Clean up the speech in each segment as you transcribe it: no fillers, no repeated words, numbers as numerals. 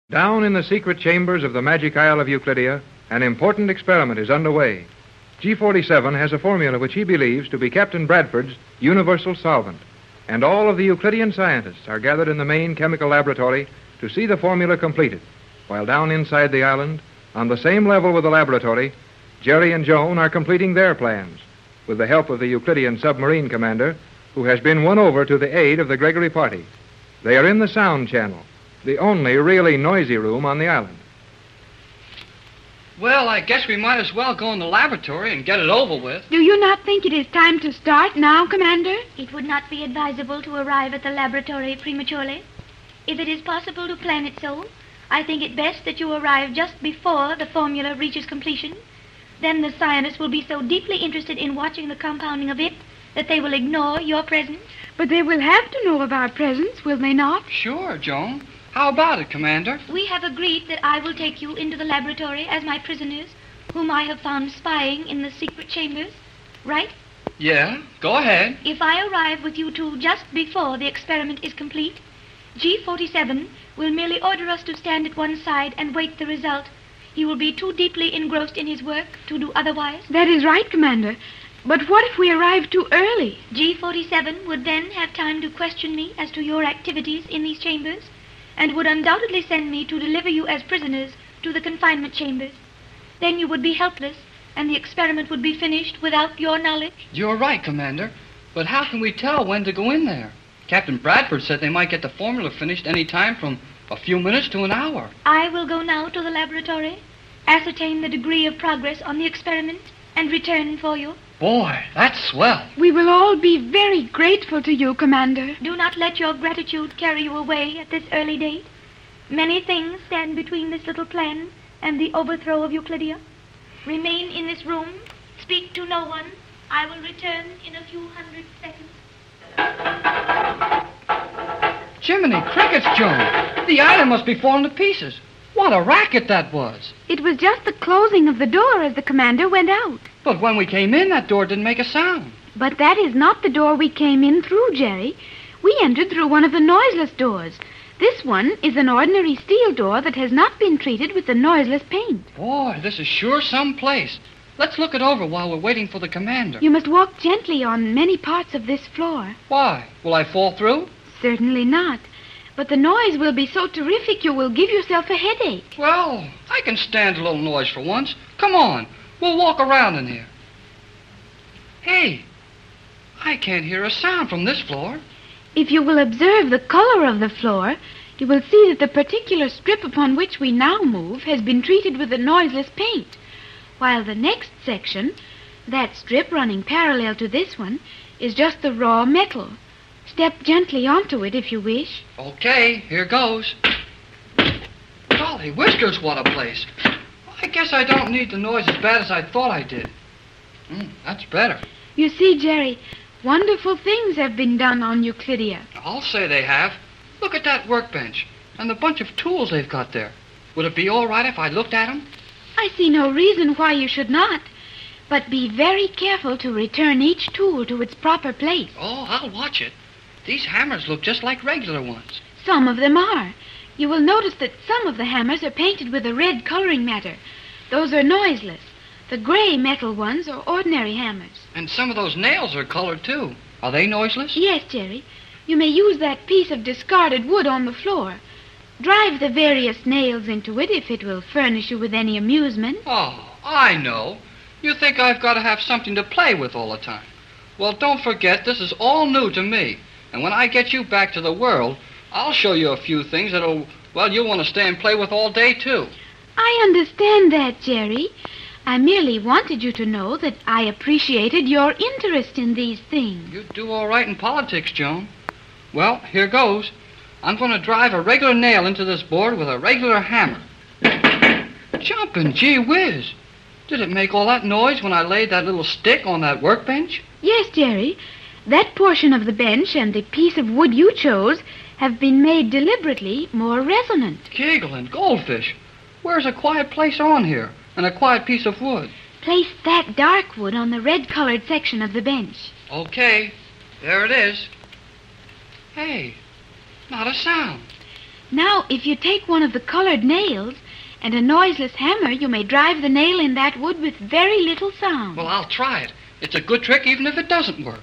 Down in the secret chambers of the magic Isle of Euclidia, an important experiment is underway. G47 has a formula which he believes to be Captain Bradford's universal solvent. And all of the Euclidean scientists are gathered in the main chemical laboratory to see the formula completed. While down inside the island, on the same level with the laboratory, Jerry and Joan are completing their plans with the help of the Euclidean submarine commander, who has been won over to the aid of the Gregory party. They are in the sound channel, the only really noisy room on the island. Well, I guess we might as well go in the laboratory and get it over with. Do you not think it is time to start now, Commander? It would not be advisable to arrive at the laboratory prematurely. If it is possible to plan it so, I think it best that you arrive just before the formula reaches completion. Then the scientists will be so deeply interested in watching the compounding of it that they will ignore your presence. But they will have to know of our presence, will they not? Sure, Joan. How about it, Commander? We have agreed that I will take you into the laboratory as my prisoners, whom I have found spying in the secret chambers. Right? Yeah, go ahead. If I arrive with you two just before the experiment is complete, G47 will merely order us to stand at one side and wait the result. He will be too deeply engrossed in his work to do otherwise. That is right, Commander. But what if we arrive too early? G47 would then have time to question me as to your activities in these chambers, and would undoubtedly send me to deliver you as prisoners to the confinement chambers. Then you would be helpless, and the experiment would be finished without your knowledge. You're right, Commander. But how can we tell when to go in there? Captain Bradford said they might get the formula finished any time from a few minutes to an hour. I will go now to the laboratory, ascertain the degree of progress on the experiment, and return for you. Boy, that's swell. We will all be very grateful to you, Commander. Do not let your gratitude carry you away at this early date. Many things stand between this little plan and the overthrow of Euclidia. Remain in this room. Speak to no one. I will return in a few hundred seconds. Jiminy crickets, Joan. The island must be falling to pieces. What a racket that was. It was just the closing of the door as the commander went out. But when we came in, that door didn't make a sound. But that is not the door we came in through, Jerry. We entered through one of the noiseless doors. This one is an ordinary steel door that has not been treated with the noiseless paint. Boy, this is sure some place. Let's look it over while we're waiting for the commander. You must walk gently on many parts of this floor. Why? Will I fall through? Certainly not. But the noise will be so terrific you will give yourself a headache. Well, I can stand a little noise for once. Come on. We'll walk around in here. Hey, I can't hear a sound from this floor. If you will observe the color of the floor, you will see that the particular strip upon which we now move has been treated with the noiseless paint, while the next section, that strip running parallel to this one, is just the raw metal. Step gently onto it if you wish. Okay, here goes. Golly whiskers, what a place. I guess I don't need the noise as bad as I thought I did. That's better. You see, Jerry, wonderful things have been done on Euclidia. I'll say they have. Look at that workbench and the bunch of tools they've got there. Would it be all right if I looked at them? I see no reason why you should not. But be very careful to return each tool to its proper place. Oh, I'll watch it. These hammers look just like regular ones. Some of them are. You will notice that some of the hammers are painted with a red coloring matter. Those are noiseless. The gray metal ones are ordinary hammers. And some of those nails are colored, too. Are they noiseless? Yes, Jerry. You may use that piece of discarded wood on the floor. Drive the various nails into it if it will furnish you with any amusement. Oh, I know. You think I've got to have something to play with all the time. Well, don't forget, this is all new to me. And when I get you back to the world, I'll show you a few things you'll want to stay and play with all day, too. I understand that, Jerry. I merely wanted you to know that I appreciated your interest in these things. You do all right in politics, Joan. Well, here goes. I'm going to drive a regular nail into this board with a regular hammer. Jumping gee whiz. Did it make all that noise when I laid that little stick on that workbench? Yes, Jerry. That portion of the bench and the piece of wood you chose have been made deliberately more resonant. Giggle and goldfish. Where's a quiet place on here and a quiet piece of wood? Place that dark wood on the red-colored section of the bench. Okay, there it is. Hey, not a sound. Now, if you take one of the colored nails and a noiseless hammer, you may drive the nail in that wood with very little sound. Well, I'll try it. It's a good trick even if it doesn't work.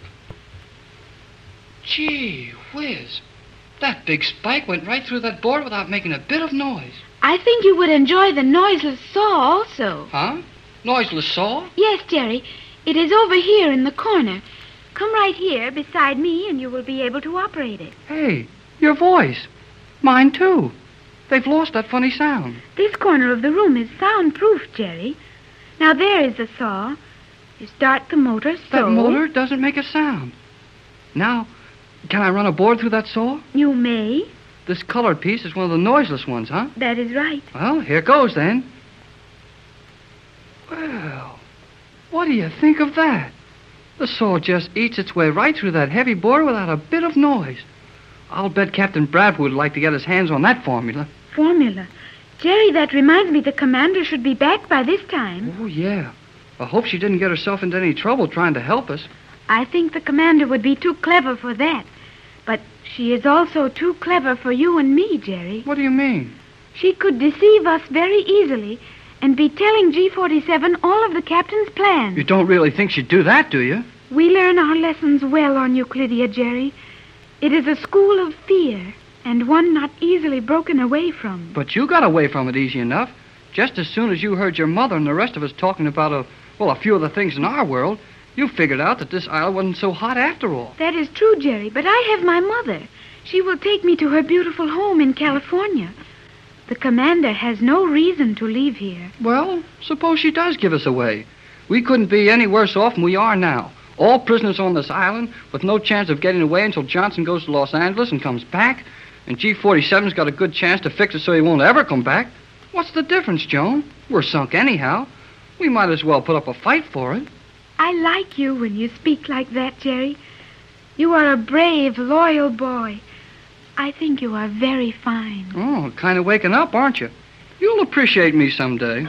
Gee whiz. That big spike went right through that board without making a bit of noise. I think you would enjoy the noiseless saw also. Huh? Noiseless saw? Yes, Jerry. It is over here in the corner. Come right here beside me and you will be able to operate it. Hey, your voice. Mine, too. They've lost that funny sound. This corner of the room is soundproof, Jerry. Now, there is the saw. You start the motor, so... That motor doesn't make a sound. Now, can I run a board through that saw? You may. This colored piece is one of the noiseless ones, huh? That is right. Well, here goes, then. Well, what do you think of that? The saw just eats its way right through that heavy board without a bit of noise. I'll bet Captain Bradford would like to get his hands on that formula. Formula? Jerry, that reminds me the commander should be back by this time. Oh, yeah. I hope she didn't get herself into any trouble trying to help us. I think the commander would be too clever for that. But she is also too clever for you and me, Jerry. What do you mean? She could deceive us very easily and be telling G-47 all of the captain's plans. You don't really think she'd do that, do you? We learn our lessons well on Euclidia, Jerry. It is a school of fear, and one not easily broken away from. But you got away from it easy enough. Just as soon as you heard your mother and the rest of us talking about a few of the things in our world, you figured out that this island wasn't so hot after all. That is true, Jerry, but I have my mother. She will take me to her beautiful home in California. The commander has no reason to leave here. Well, suppose she does give us away. We couldn't be any worse off than we are now. All prisoners on this island with no chance of getting away until Johnson goes to Los Angeles and comes back. And G-47's got a good chance to fix it so he won't ever come back. What's the difference, Joan? We're sunk anyhow. We might as well put up a fight for it. I like you when you speak like that, Jerry. You are a brave, loyal boy. I think you are very fine. Oh, kind of waking up, aren't you? You'll appreciate me someday.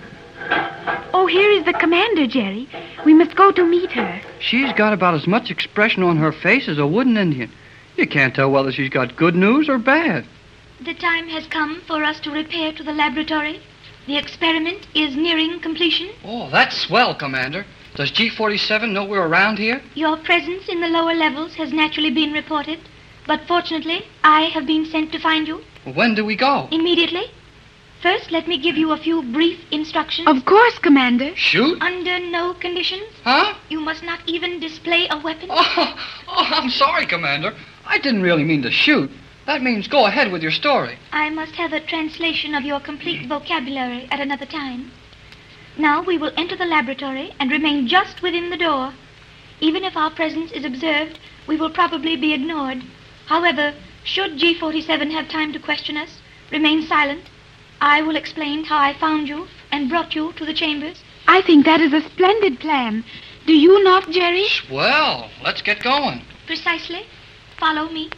Oh, here is the commander, Jerry. We must go to meet her. She's got about as much expression on her face as a wooden Indian. You can't tell whether she's got good news or bad. The time has come for us to repair to the laboratory. The experiment is nearing completion. Oh, that's swell, Commander. Does G-47 know we're around here? Your presence in the lower levels has naturally been reported, but fortunately, I have been sent to find you. When do we go? Immediately. First, let me give you a few brief instructions. Of course, Commander. Shoot? Under no conditions. Huh? You must not even display a weapon. Oh, I'm sorry, Commander. I didn't really mean to shoot. That means go ahead with your story. I must have a translation of your complete vocabulary at another time. Now we will enter the laboratory and remain just within the door. Even if our presence is observed, we will probably be ignored. However, should G-47 have time to question us, remain silent. I will explain how I found you and brought you to the chambers. I think that is a splendid plan. Do you not, Jerry? Well, let's get going. Precisely. Follow me.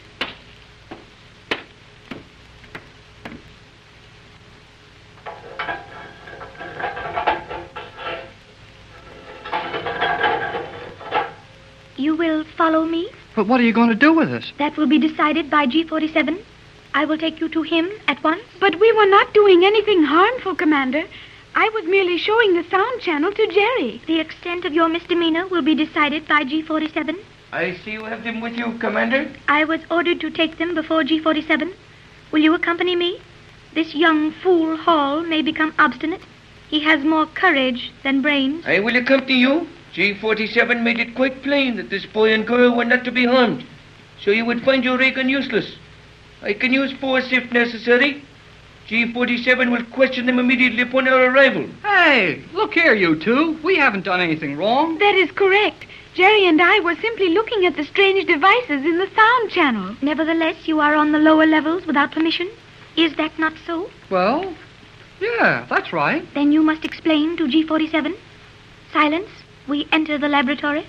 You will follow me? But what are you going to do with us? That will be decided by G-47. I will take you to him at once. But we were not doing anything harmful, Commander. I was merely showing the sound channel to Jerry. The extent of your misdemeanor will be decided by G-47. I see you have them with you, Commander. I was ordered to take them before G-47. Will you accompany me? This young fool Hall may become obstinate. He has more courage than brains. I will accompany you. G-47 made it quite plain that this boy and girl were not to be harmed. So you would find your ray gun useless. I can use force if necessary. G-47 will question them immediately upon our arrival. Hey, look here, you two. We haven't done anything wrong. That is correct. Jerry and I were simply looking at the strange devices in the sound channel. Nevertheless, you are on the lower levels without permission. Is that not so? Well, yeah, that's right. Then you must explain to G-47. Silence. We enter the laboratory.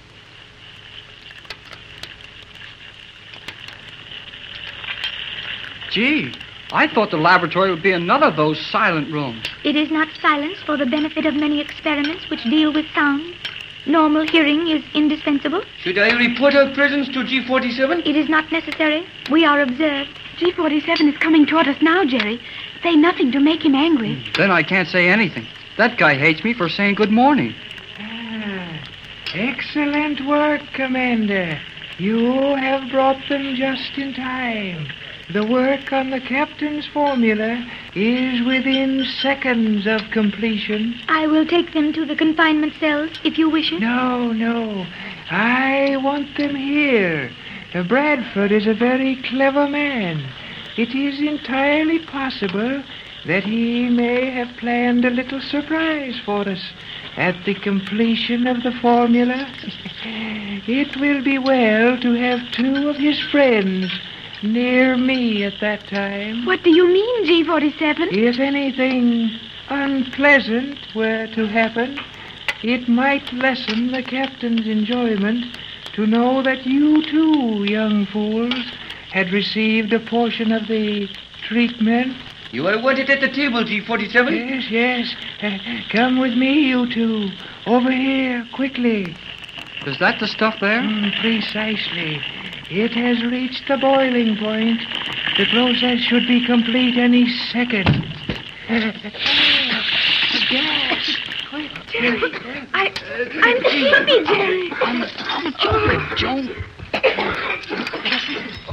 Gee, I thought the laboratory would be another of those silent rooms. It is not silence for the benefit of many experiments which deal with sound. Normal hearing is indispensable. Should I report our presence to G-47? It is not necessary. We are observed. G47 is coming toward us now, Jerry. Say nothing to make him angry. Then I can't say anything. That guy hates me for saying good morning. Excellent work, Commander. You have brought them just in time. The work on the captain's formula is within seconds of completion. I will take them to the confinement cells, if you wish it. No. I want them here. Bradford is a very clever man. It is entirely possible that he may have planned a little surprise for us at the completion of the formula. It will be well to have two of his friends near me at that time. What do you mean, G47? If anything unpleasant were to happen, it might lessen the captain's enjoyment to know that you too, young fools, had received a portion of the treatment. You are wanted at the table, G47. Yes. Come with me, you two. Over here, quickly. Is that the stuff there? Precisely. It has reached the boiling point. The process should be complete any second. Gas. Quick. I'm sleepy, Jerry. I'm a Joan.